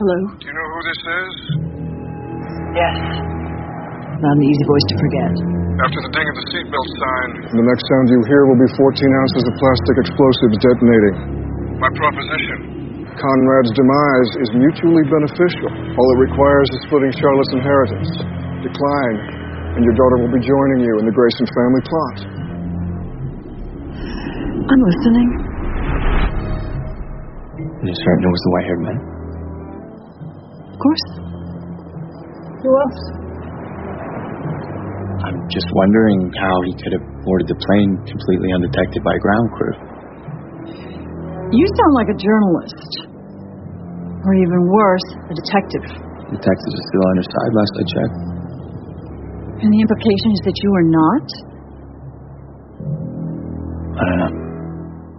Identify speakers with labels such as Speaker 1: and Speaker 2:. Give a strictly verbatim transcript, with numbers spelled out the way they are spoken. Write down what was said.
Speaker 1: Hello?
Speaker 2: Do you know who this is?
Speaker 1: Yes. Not an easy voice to forget.
Speaker 2: After the ding of the seatbelt sign, the next sound you hear will be fourteen ounces of plastic explosives detonating. My proposition: Conrad's demise is mutually beneficial. All it requires is splitting Charlotte's inheritance. Decline, and your daughter will be joining you in the Grayson family plot.
Speaker 1: I'm listening.
Speaker 3: You're certain it was the white-haired man?
Speaker 1: Of course. Who else?
Speaker 3: I'm just wondering how he could have boarded the plane completely undetected by ground crew.
Speaker 1: You sound like a journalist. Or even worse, a detective.
Speaker 3: Detectives are still on your side, last I checked.
Speaker 1: And the implication is that you are not?
Speaker 3: I don't know.